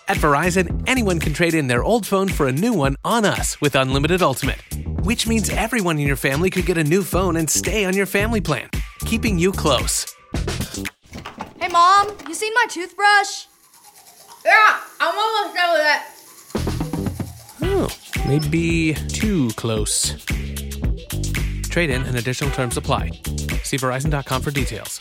At Verizon, anyone can trade in their old phone for a new one on us with Unlimited Ultimate, which means everyone in your family could get a new phone and stay on your family plan, keeping you close. Hey, Mom, you seen my toothbrush? Yeah, I'm almost done with it. Oh, maybe too close. Trade in and additional terms apply. See Verizon.com for details.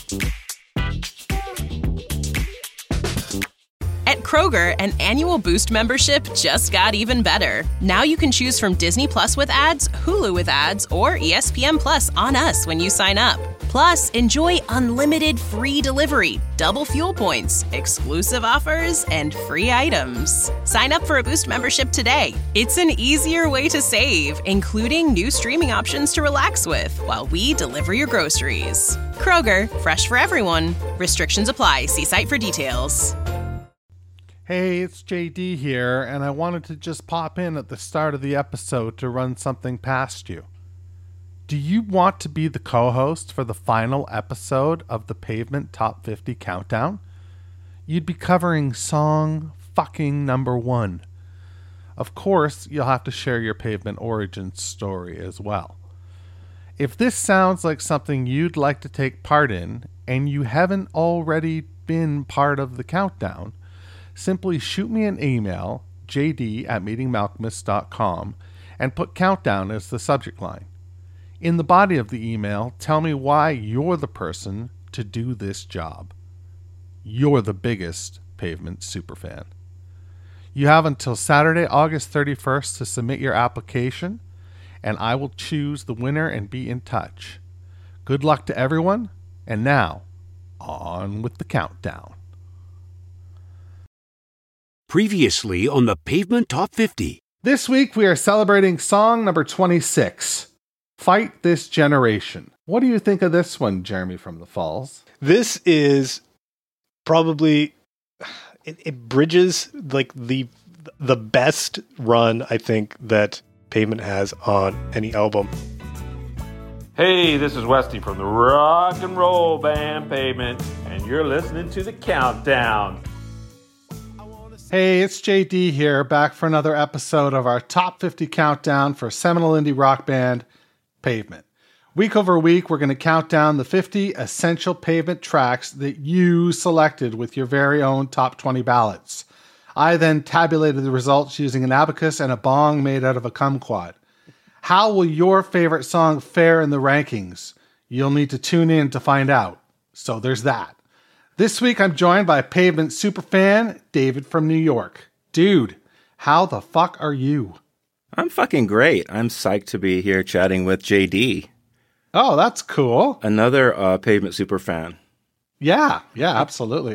At Kroger, an annual Boost membership just got even better. Now you can choose from Disney Plus with ads, Hulu with ads, or ESPN Plus on us when you sign up. Plus, enjoy unlimited free delivery, double fuel points, exclusive offers, and free items. Sign up for a Boost membership today. It's an easier way to save, including new streaming options to relax with while we deliver your groceries. Kroger, fresh for everyone. Restrictions apply. See site for details. Hey, it's JD here, and I wanted to just pop in at the start of the episode to run something past you. Do you want to be the co-host for the final episode of the Pavement Top 50 Countdown? You'd be covering song fucking number 1. Of course, you'll have to share your Pavement origin story as well. If this sounds like something you'd like to take part in, and you haven't already been part of the countdown, simply shoot me an email, jd@meetingmalcolmus.com, and put countdown as the subject line. In the body of the email, tell me why you're the person to do this job. You're the biggest Pavement superfan. You have until Saturday, August 31st to submit your application, and I will choose the winner and be in touch. Good luck to everyone, and now, on with the countdown. Previously on the Pavement Top 50. This week we are celebrating song number 26, Fight This Generation. What do you think of this one, Jeremy from the Falls? This is probably, it bridges like the best run I think that Pavement has on any album. Hey, this is Westy from the rock and roll band Pavement, and you're listening to The Countdown. Hey, it's JD here, back for another episode of our Top 50 Countdown for seminal indie rock band Pavement. Week over week, we're going to count down the 50 essential Pavement tracks that you selected with your very own top 20 ballots. I then tabulated the results using an abacus and a bong made out of a kumquat. How will your favorite song fare in the rankings? You'll need to tune in to find out. So there's that. This week, I'm joined by Pavement superfan, David from New York. Dude, how the fuck are you? I'm fucking great. I'm psyched to be here chatting with JD. Oh, that's cool. Another Pavement superfan. Yeah, absolutely.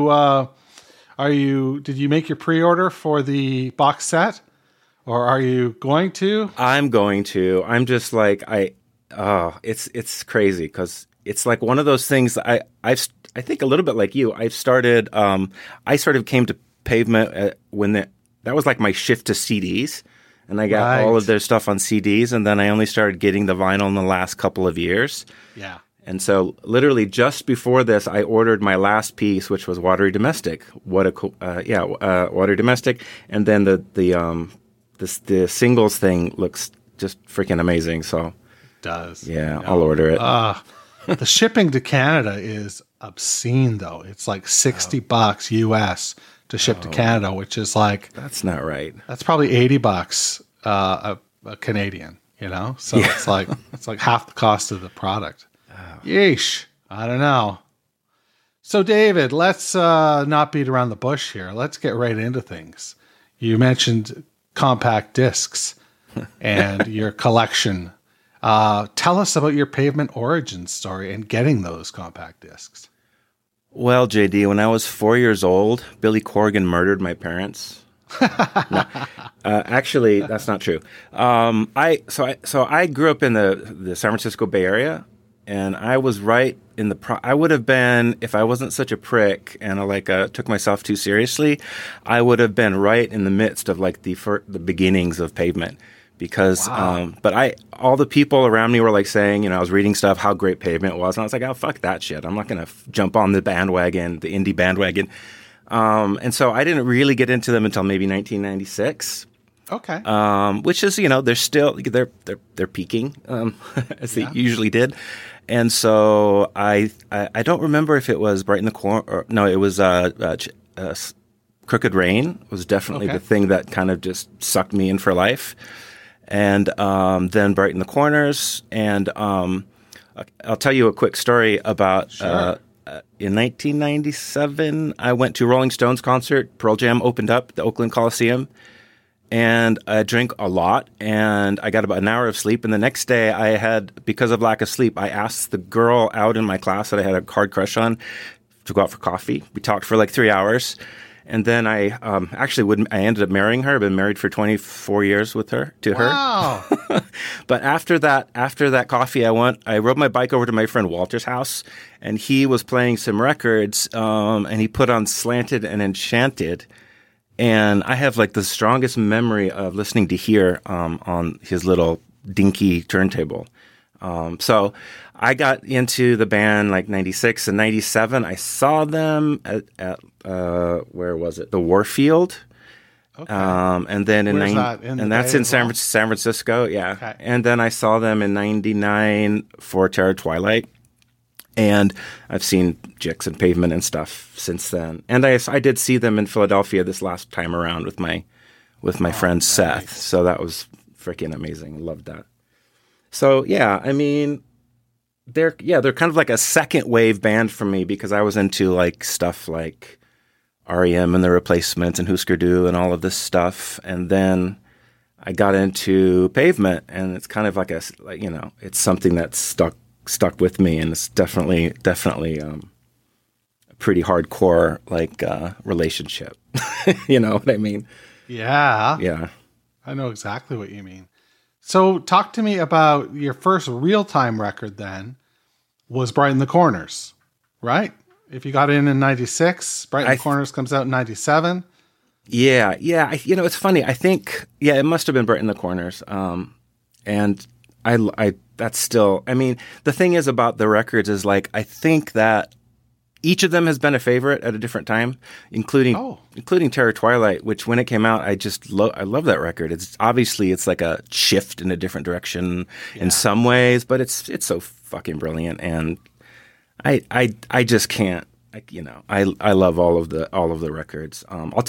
Did you make your pre-order for the box set? Or are you going to? I'm going to. I'm just like, it's crazy because it's like one of those things that I think a little bit like you. I sort of came to Pavement when that was like my shift to CDs, and I got all of their stuff on CDs, and then I only started getting the vinyl in the last couple of years. Yeah. And so literally just before this, I ordered my last piece, which was Watery Domestic. Watery Domestic, and then the singles thing looks just freaking amazing. So it does. Yeah, I'll order it. The shipping to Canada is obscene, though. It's like $60 US to ship to Canada, which is like... That's not right. That's probably $80 a Canadian, you know? So yeah. it's like half the cost of the product. Yeesh. I don't know. So, David, let's not beat around the bush here. Let's get right into things. You mentioned compact discs and your collection. Tell us about your Pavement origin story and getting those compact discs. Well, JD, when I was 4 years old, Billy Corgan murdered my parents. No. Actually, that's not true. I grew up in the San Francisco Bay Area, and I was right in I would have been, if I wasn't such a prick and I took myself too seriously, I would have been right in the midst of like the beginnings of Pavement. Because, but all the people around me were like saying, I was reading stuff, how great Pavement was. And I was like, oh, fuck that shit. I'm not going to jump on the bandwagon, the indie bandwagon. And so I didn't really get into them until maybe 1996. Okay. Which is, they're still they're peaking as they usually did, and so I don't remember if it was Bright in the Corner or no, it was Crooked Rain was definitely the thing that kind of just sucked me in for life, and then Bright in the Corners, and I'll tell you a quick story about. Sure. In 1997, I went to Rolling Stones concert. Pearl Jam opened up at the Oakland Coliseum. And I drank a lot, and I got about an hour of sleep. And the next day, because of lack of sleep, I asked the girl out in my class that I had a hard crush on to go out for coffee. We talked for like 3 hours. And then I ended up marrying her. I've been married for 24 years to her. Wow. But after that coffee, I rode my bike over to my friend Walter's house, and he was playing some records, and he put on Slanted and Enchanted. And I have like the strongest memory of listening to Here on his little dinky turntable. So I got into the band like 96 and 97. I saw them at where was it? The Warfield. Okay. And then that's in San Francisco. Yeah. Okay. And then I saw them in 99 for Terror Twilight. And I've seen Jix and Pavement and stuff since then. And I did see them in Philadelphia this last time around with my friend nice. Seth. So that was freaking amazing. Loved that. So yeah, I mean, they're kind of like a second wave band for me because I was into like stuff like REM and The Replacements and Husker Du and all of this stuff. And then I got into Pavement, and it's kind of like it's something that's stuck with me, and it's definitely a pretty hardcore relationship. You know what I mean? Yeah. I know exactly what you mean. So talk to me about your first real-time record then was Bright in the Corners, right? If you got in 96, Bright in the Corners comes out in 97. Yeah. It's funny. I think, it must have been Bright in the Corners. And that's still, I mean, the thing is about the records is like, I think that each of them has been a favorite at a different time, including Terror Twilight, which when it came out, I love that record. It's like a shift in a different direction in some ways, but it's so fucking brilliant. And I just can't, I love all of the records. I'll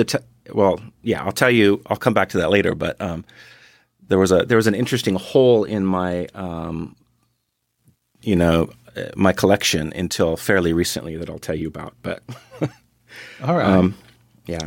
tell you, I'll come back to that later, but, there was an interesting hole in my, my collection until fairly recently that I'll tell you about. But all right, yeah.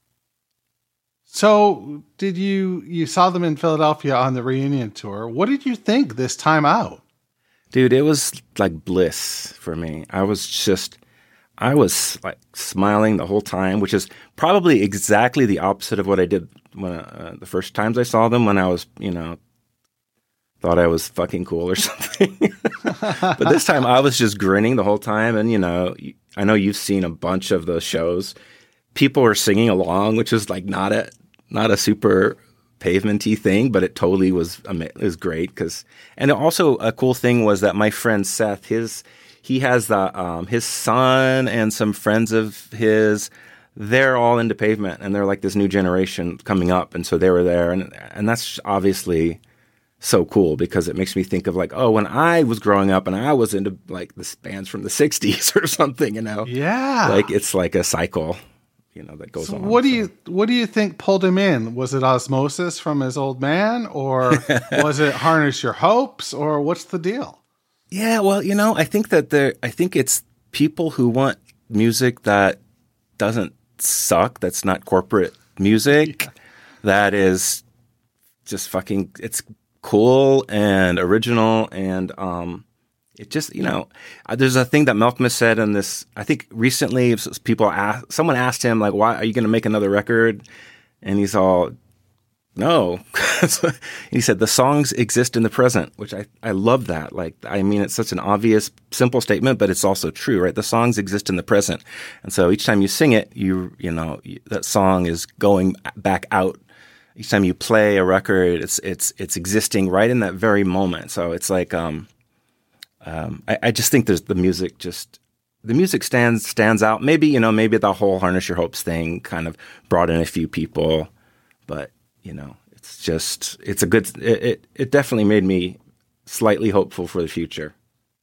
So, did you saw them in Philadelphia on the reunion tour? What did you think this time out? Dude, it was like bliss for me. I was like smiling the whole time, which is probably exactly the opposite of what I did when the first times I saw them when I was, thought I was fucking cool or something. But this time I was just grinning the whole time. And, I know you've seen a bunch of those shows. People were singing along, which is like not a super Pavement-y thing, but it totally was great. And also a cool thing was that my friend Seth, he has his son and some friends of his, they're all into Pavement, and they're like this new generation coming up. And so they were there. And that's obviously so cool because it makes me think of like, when I was growing up and I was into like the bands from the 60s or something, Yeah. Like it's like a cycle, that goes on. What do you think pulled him in? Was it osmosis from his old man, or was it Harness Your Hopes, or what's the deal? Yeah, well, I think it's people who want music that doesn't suck, that's not corporate music, that is just fucking, it's cool and original, and it just, there's a thing that Malcolm said in this, I think recently someone asked him, like, why are you going to make another record? And he's all, no. He said, the songs exist in the present, which I love that. Like, I mean, it's such an obvious, simple statement, but it's also true, right? The songs exist in the present. And so each time you sing it, that song is going back out. Each time you play a record, it's existing right in that very moment. So it's like, I just think the music just the music stands out. Maybe maybe the whole Harness Your Hopes thing kind of brought in a few people, but it's a good. It definitely made me slightly hopeful for the future.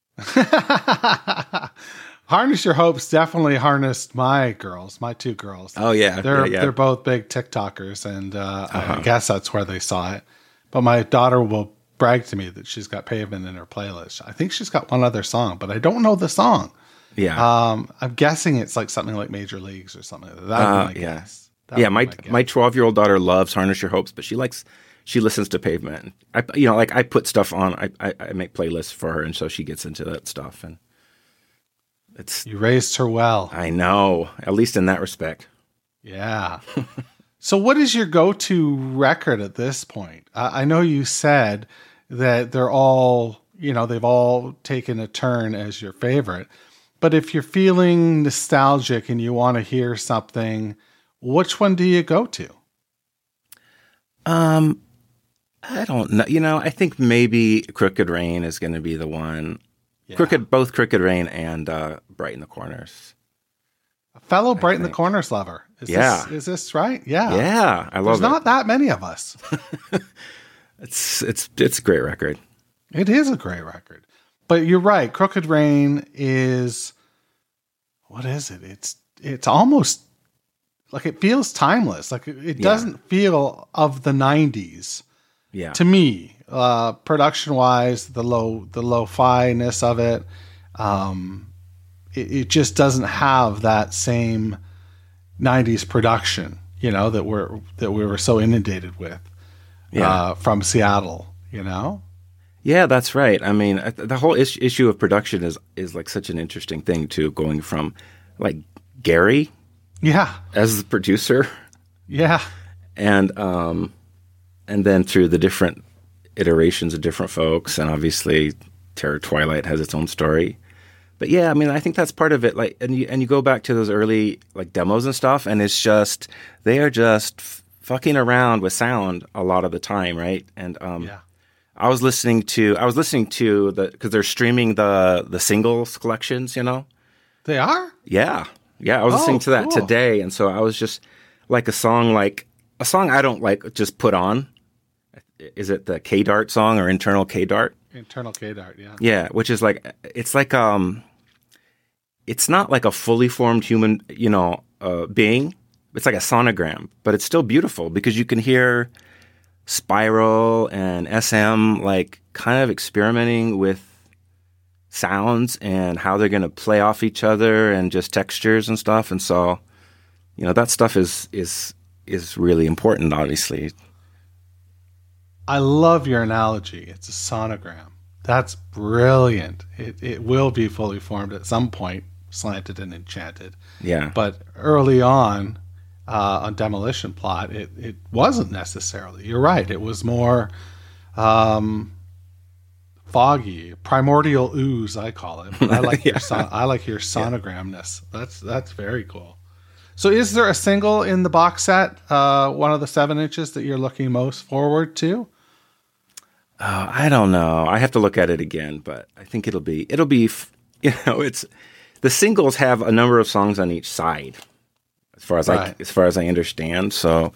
Harness Your Hopes definitely harnessed my two girls. Oh yeah, they're both big TikTokers, and I guess that's where they saw it. But my daughter will brag to me that she's got Pavement in her playlist. I think she's got one other song, but I don't know the song. Yeah, I'm guessing it's like something like Major Leagues or something like that. Guess. My 12-year-old daughter loves Harness Your Hopes, but she listens to Pavement. I put stuff on. I make playlists for her, and so she gets into that stuff. And you raised her well. I know, at least in that respect. Yeah. So what is your go-to record at this point? I know you said that they're all, they've all taken a turn as your favorite. But if you're feeling nostalgic and you want to hear something, which one do you go to? I don't know. I think maybe Crooked Rain is going to be the one. Yeah. Both Crooked Rain and Brighten the Corners. A fellow Brighten the Corners lover. Is this right? Yeah. Yeah, I love it. There's not that many of us. It's a great record. It is a great record. But you're right. Crooked Rain is, what is it? It's almost like it feels timeless. Like it doesn't feel of the 90s. Yeah. To me, production wise, the lo-fi-ness of it, it just doesn't have that same 90s production, that we were so inundated with from Seattle, Yeah, that's right. I mean, the whole issue of production is like such an interesting thing too, going from like Gary as the producer. Yeah. And then through the different iterations of different folks, and obviously Terror Twilight has its own story. But yeah, I mean, I think that's part of it. Like, and you go back to those early like demos and stuff, and it's just they are just fucking around with sound a lot of the time, right? And I was listening to because they're streaming the singles collections, They are? Yeah. I was listening to that today, and so I was just like a song I don't like just put on. Is it the K-Dart song or Internal K-Dart? Internal K-Dart, yeah. Yeah, which is like it's not like a fully formed human, being. It's like a sonogram, but it's still beautiful because you can hear Spiral and SM like kind of experimenting with sounds and how they're going to play off each other and just textures and stuff. And so, that stuff is really important, obviously. I love your analogy. It's a sonogram. That's brilliant. It will be fully formed at some point, Slanted and Enchanted. Yeah. But early on Demolition Plot, it wasn't necessarily. You're right. It was more foggy, primordial ooze, I call it. But I like your sonogramness. That's very cool. So is there a single in the box set, one of the 7 inches that you're looking most forward to? I don't know. I have to look at it again, but I think it'll be, it's the singles have a number of songs on each side as far as I understand. So,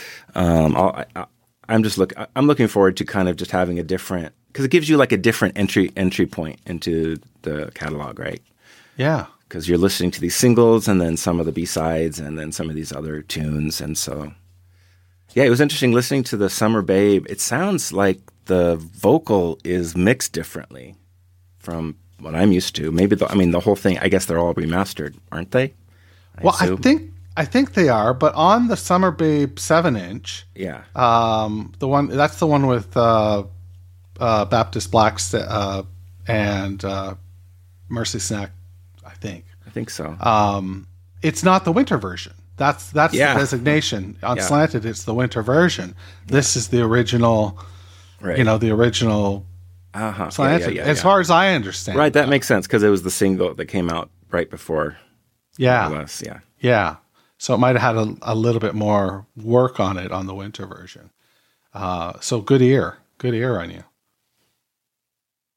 I'm looking forward to kind of just having a different, because it gives you like a different entry point into the catalog, right? Yeah. Because you're listening to these singles and then some of the B-sides and then some of these other tunes. And so, yeah, it was interesting listening to the Summer Babe. It sounds like the vocal is mixed differently from what I'm used to. Maybe the whole thing, I guess they're all remastered, aren't they? I think they are, but on the Summer Babe 7-inch, that's the one with Baptist Blacks and Mercy Snack, I think so. It's not the winter version. That's the designation on Slanted. It's the winter version. This is the original, right. The original Slanted. As far as I understand, right? That makes sense because it was the single that came out right before. Yeah. So it might have had a little bit more work on it on the winter version. So good ear on you.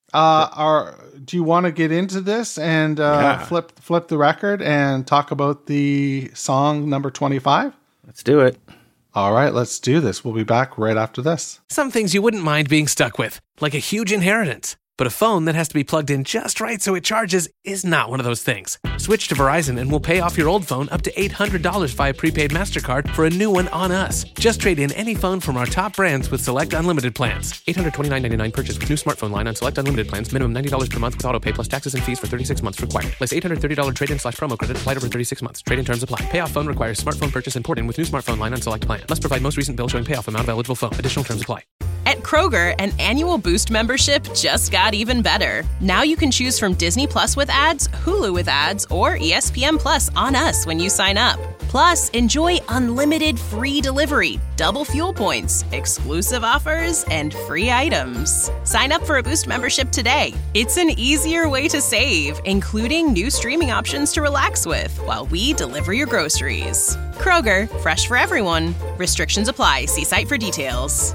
Do you want to get into this and flip the record and talk about the song number 25? Let's do it. All right, let's do this. We'll be back right after this. Some things you wouldn't mind being stuck with, like a huge inheritance. But a phone that has to be plugged in just right so it charges is not one of those things. Switch to Verizon and we'll pay off your old phone up to $800 via prepaid MasterCard for a new one on us. Just trade in any phone from our top brands with select unlimited plans. $829.99 purchase with new smartphone line on select unlimited plans. Minimum $90 per month with auto pay plus taxes and fees for 36 months required. Place $830 trade-in/promo credit applied over 36 months. Trade-in terms apply. Payoff phone requires smartphone purchase and port-in with new smartphone line on select plan. Must provide most recent bill showing payoff amount of eligible phone. Additional terms apply. At Kroger, an annual Boost membership just got even better. Now you can choose from Disney Plus with ads, Hulu with ads, or ESPN Plus on us when you sign up. Plus, enjoy unlimited free delivery, double fuel points, exclusive offers, and free items. Sign up for a Boost membership today. It's an easier way to save, including new streaming options to relax with while we deliver your groceries. Kroger, fresh for everyone. Restrictions apply. See site for details.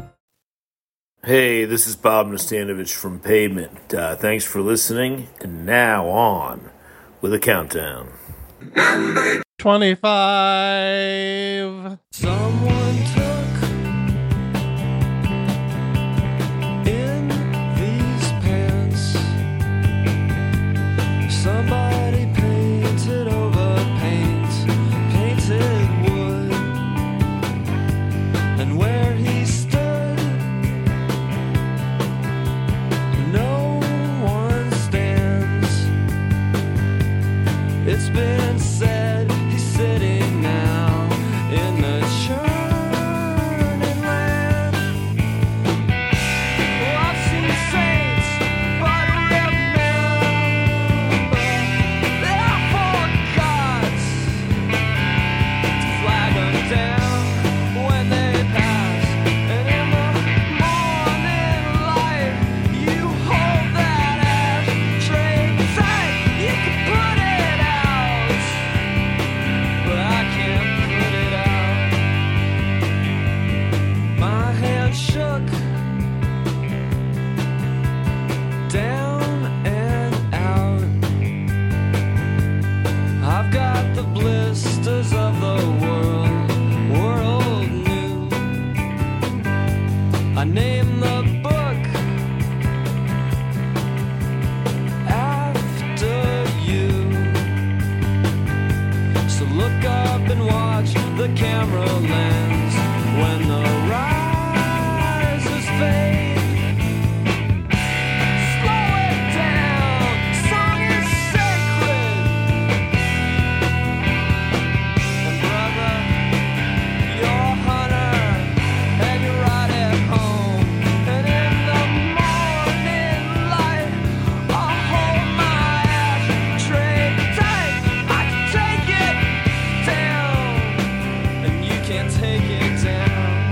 Hey, this is Bob Nastanovich from Pavement. Thanks for listening. And now on with a countdown. 25. Someone took in these pants. Somebody painted over painted wood. And where he stood, no one stands. It's been said he's sitting now in the churning land. Oh, I've seen saints, but remember they're for gods to flag them down when they pass. And in the morning light, you hold that ashtray tight. You can put it out, but I can't put it out. My hand shook down and out. I've got the blisters of the world new. I named the book after you. So look up and watch the camera lens when the risers fade. Slow it down, song is sacred. And brother, you're a hunter and you're right at home. And in the morning light, I'll hold my ashtray tight. I can take it down, and you can't take it down.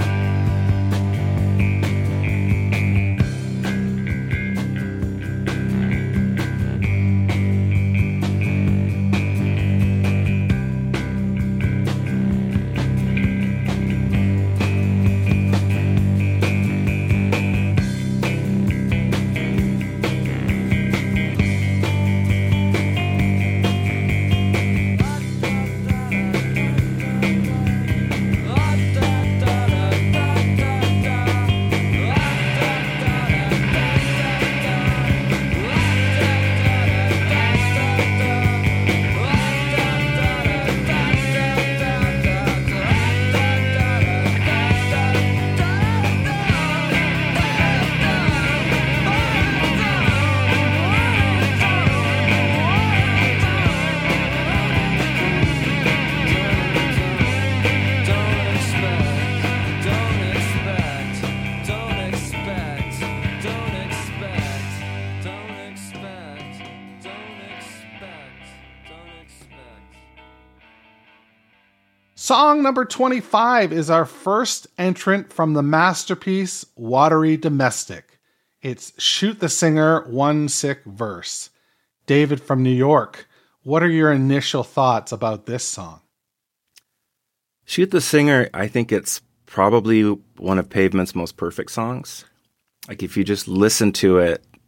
Song number 25 is our first entrant from the masterpiece Watery Domestic. It's Shoot the Singer, One Sick Verse. David from New York, what are your initial thoughts about this song? Shoot the Singer, I think it's probably one of Pavement's most perfect songs. Like if you just listen to it,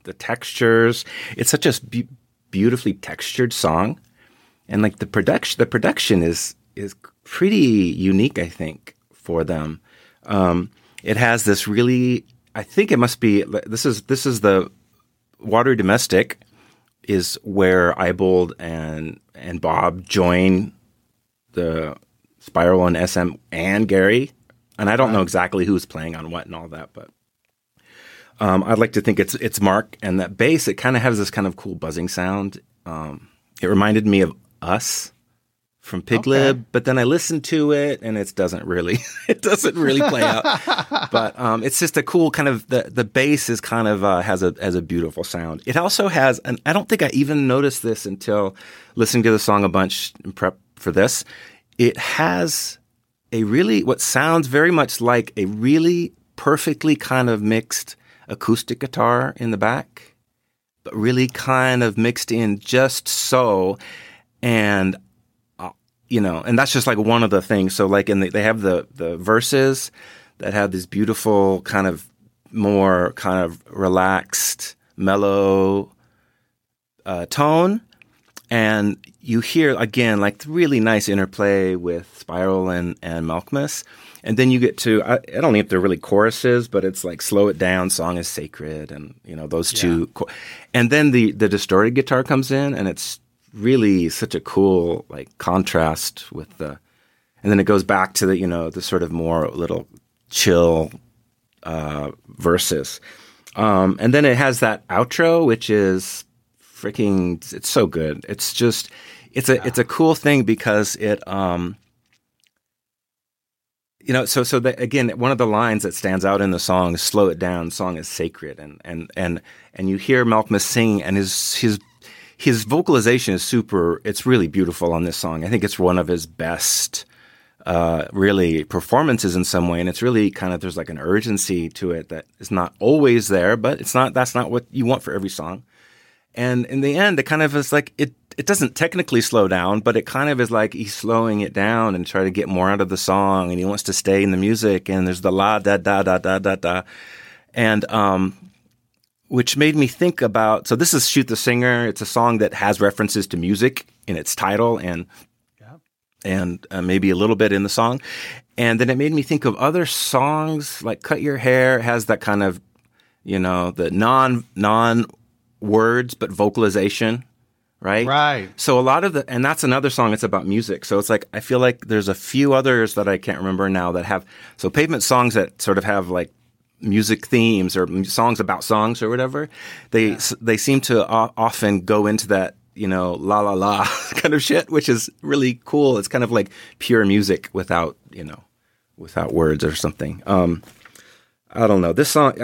the textures. It's such a beautifully textured song, and like the production is pretty unique, I think, for them. It has this really, I think it must be, this is the Watery Domestic is where Ibold and Bob join the Spiral and SM and Gary. And I don't know exactly who's playing on what and all that, but I'd like to think it's Mark. And that bass, it kind of has this kind of cool buzzing sound. It reminded me of Us from Piglib, but then I listened to it and it doesn't really play out. But it's just a cool kind of, the bass is kind of has a beautiful sound. It also has, and I don't think I even noticed this until listening to the song a bunch in prep for this. It has what sounds very much like a really perfectly kind of mixed acoustic guitar in the back, but really kind of mixed in just so. And and that's just like one of the things. So like they have the verses that have this beautiful kind of more kind of relaxed, mellow tone. And you hear, again, like the really nice interplay with Spiral and Malkmus. And then you get to, I don't know if they're really choruses, but it's like Slow It Down, Song is Sacred, and, those two. And then the distorted guitar comes in, and it's really such a cool like contrast with and then it goes back to the sort of more little chill verses. And then it has that outro, which is it's so good. It's just, it's a cool thing because it, so that, again, one of the lines that stands out in the song is "Slow it down, song is sacred," and you hear Malkmus sing, and his vocalization is it's really beautiful on this song. I think it's one of his best, really performances in some way. And it's really kind of, there's like an urgency to it that is not always there, but that's not what you want for every song. And in the end, it kind of is like, it doesn't technically slow down, but it kind of is like he's slowing it down and trying to get more out of the song. And he wants to stay in the music. And there's the la, da, da, da, da, da, da. And, which made me think about, so this is Shoot the Singer. It's a song that has references to music in its title and maybe a little bit in the song. And then it made me think of other songs like Cut Your Hair has that kind of, the non words, but vocalization, right? Right. So a lot of and that's another song that's about music. So it's like, I feel like there's a few others that I can't remember now that have, so Pavement songs that sort of have like music themes or songs about songs or whatever, they seem to often go into that, la la la kind of shit, which is really cool. It's kind of like pure music without words or something. I don't know. This song,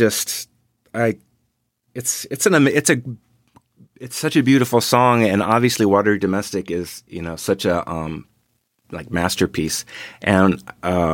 it's such a beautiful song, and obviously Watery Domestic is, such a like masterpiece. And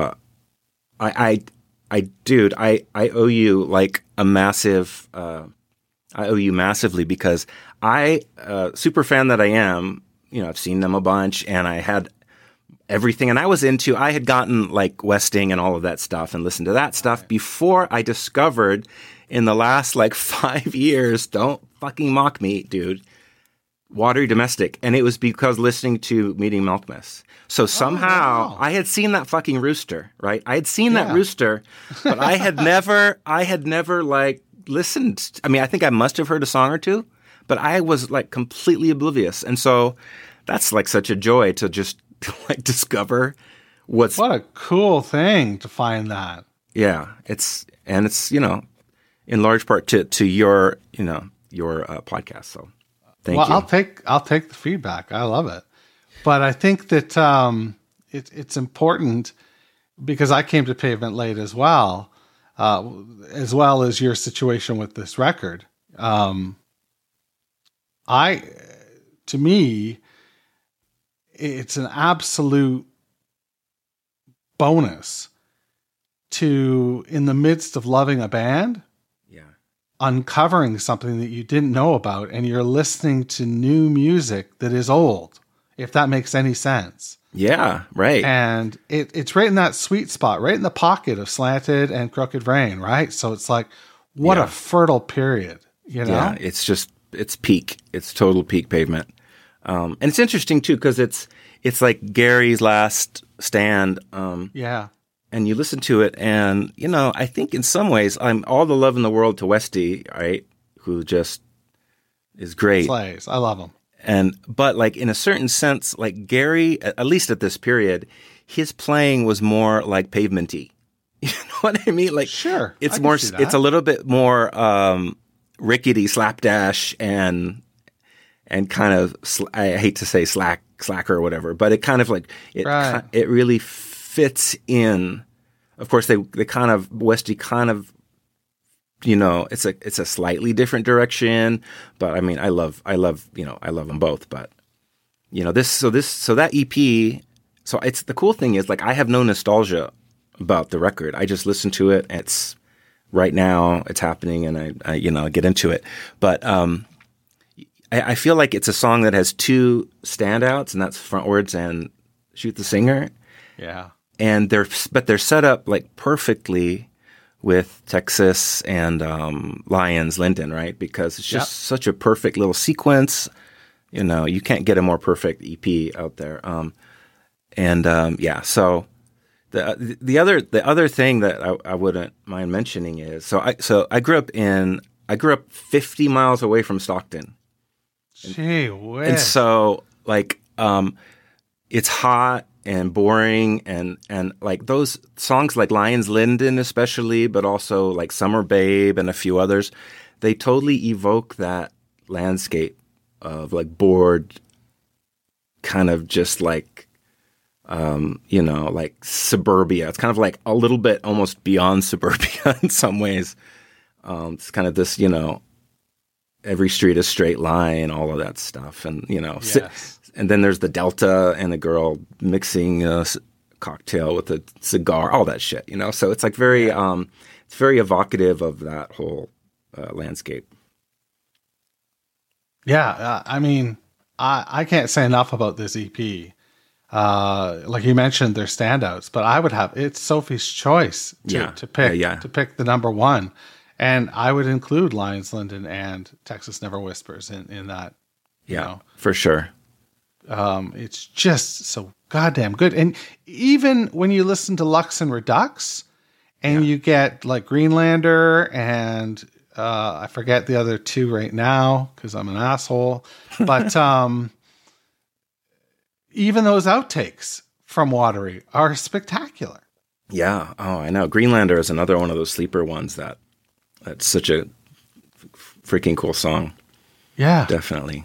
Dude, I owe you like a massive, I owe you massively because super fan that I am, I've seen them a bunch and I had everything, and I had gotten like Westing and all of that stuff and listened to that stuff before I discovered in the last like 5 years, don't fucking mock me, dude, Watery Domestic. And it was because listening to Meeting Malkmus. So somehow I had seen that fucking rooster, right? I had seen that rooster, but I had never like listened. I mean, I think I must have heard a song or two, but I was like completely oblivious. And so that's like such a joy to just like discover what a cool thing to find that. Yeah. It's in large part to your podcast. So thank you. I'll take the feedback. I love it. But I think that it's important because I came to Pavement late as well as your situation with this record. To me, it's an absolute bonus to, in the midst of loving a band, uncovering something that you didn't know about, and you're listening to new music that is old. If that makes any sense. Yeah, right. And it's right in that sweet spot, right in the pocket of Slanted and Crooked Rain, right? So it's like, what a fertile period You know? Yeah, it's peak. It's total peak Pavement. And it's interesting too because it's like Gary's last stand. Yeah. And you listen to it, and I think in some ways, I'm all the love in the world to Westy, right? Who just is great. Slays. I love him. But like in a certain sense, like Gary, at least at this period, his playing was more like Pavement-y. You know what I mean? Like, sure, it's more. It's a little bit more rickety, slapdash, and kind of. I hate to say slacker or whatever, but it kind of like it really fits in. Of course, they kind of Westy kind of. It's a slightly different direction, but I mean, I love them both. But that EP. So it's the cool thing is like I have no nostalgia about the record. I just listen to it. It's right now. It's happening, and I get into it. But I feel like it's a song that has two standouts, and that's Frontwards and Shoot the Singer. Yeah, and they're set up like perfectly with Texas and Lions Linden, right? Because it's just such a perfect little sequence. You can't get a more perfect EP out there. So the other thing that I wouldn't mind mentioning is I grew up 50 miles away from Stockton. Gee whiz. And so like it's hot and boring and like those songs like Lions Linden especially, but also like Summer Babe and a few others, they totally evoke that landscape of like bored, kind of just like like suburbia. It's kind of like a little bit almost beyond suburbia in some ways. It's kind of this, every street is straight line, all of that stuff. And, yes. And then there's the Delta and the girl mixing a cocktail with a cigar, all that shit, So it's like very, it's very evocative of that whole landscape. Yeah. I mean, I can't say enough about this EP. Like you mentioned, they're standouts, but it's Sophie's choice to pick the number one. And I would include Lions Linden and Texas Never Whispers in that. For sure. It's just so goddamn good. And even when you listen to Lux and Redux and you get like Greenlander and I forget the other two right now because I'm an asshole, but even those outtakes from Watery are spectacular. Yeah. Oh, I know. Greenlander is another one of those sleeper ones that's such a freaking cool song. Yeah. Definitely.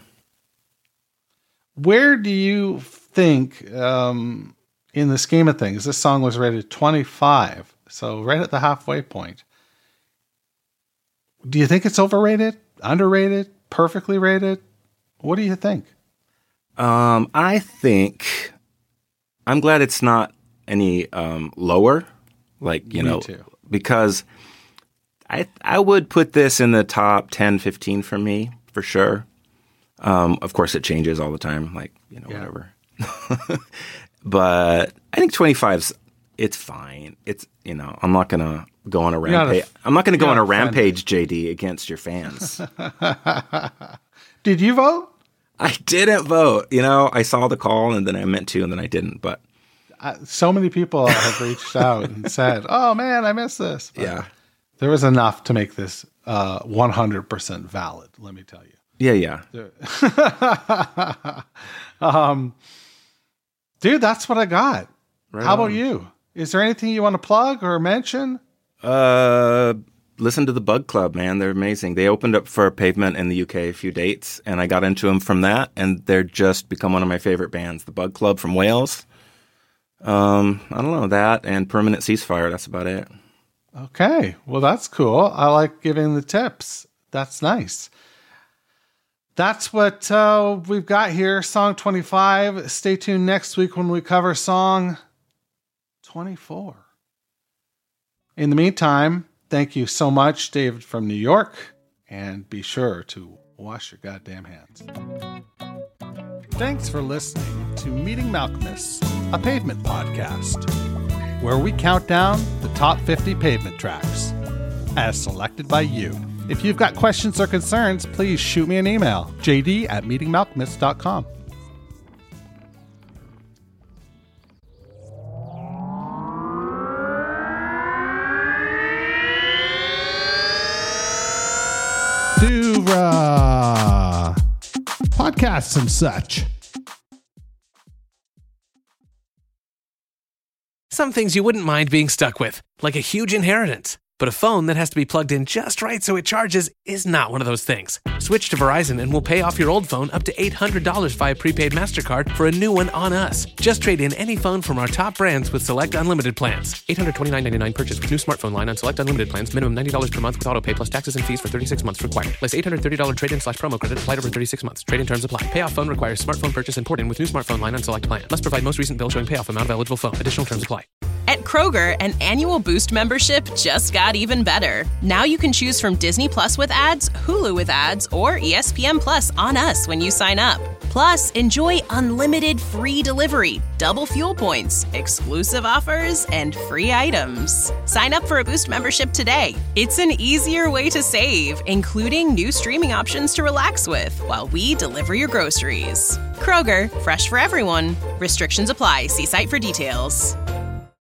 Where do you think, in the scheme of things, this song was rated 25, so right at the halfway point. Do you think it's overrated, underrated, perfectly rated? What do you think? I think I'm glad it's not any lower, like, Me too. Because I would put this in the top 10, 15 for me, for sure. Of course, it changes all the time, like, whatever. But I think 25's, it's fine. It's, I'm not going to go on a rampage. I'm not going to go on a rampage, JD, against your fans. Did you vote? I didn't vote. I saw the call and then I meant to and then I didn't, but. So many people have reached out and said, oh man, I missed this. But yeah. There was enough to make this 100% valid, let me tell you. Yeah. Dude, that's what I got. Right How about on. you? Is there anything you want to plug or mention? Listen to the Bug Club, man. They're amazing. They opened up for Pavement in the UK a few dates, and I got into them from that, and they're just become one of my favorite bands. The Bug Club from Wales. I don't know, that and Permanent Ceasefire. That's about it. Okay. Well, that's cool. I like giving the tips. That's nice. That's what we've got here. Song 25. Stay tuned next week when we cover song 24. In the meantime, thank you so much, David from New York, and be sure to wash your goddamn hands. Thanks for listening to Meeting Malcolmus, a Pavement podcast, where we count down the top 50 Pavement tracks, as selected by you. If you've got questions or concerns, please shoot me an email, jd@meetingmalcolmists.com. Dura podcasts and such. Some things you wouldn't mind being stuck with, like a huge inheritance. But a phone that has to be plugged in just right so it charges is not one of those things. Switch to Verizon and we'll pay off your old phone up to $800 via prepaid MasterCard for a new one on us. Just trade in any phone from our top brands with select unlimited plans. $829.99 purchase with new smartphone line on select unlimited plans. Minimum $90 per month with autopay plus taxes and fees for 36 months required. Less $830 trade-in/promo credit applied over 36 months. Trade-in terms apply. Payoff phone requires smartphone purchase and port-in with new smartphone line on select plan. Must provide most recent bill showing payoff amount of eligible phone. Additional terms apply. At Kroger, an annual Boost membership just got even better. Now you can choose from Disney Plus with ads, Hulu with ads, or ESPN Plus on us when you sign up. Plus, enjoy unlimited free delivery, double fuel points, exclusive offers, and free items. Sign up for a Boost membership today. It's an easier way to save, including new streaming options to relax with while we deliver your groceries. Kroger, fresh for everyone. Restrictions apply. See site for details.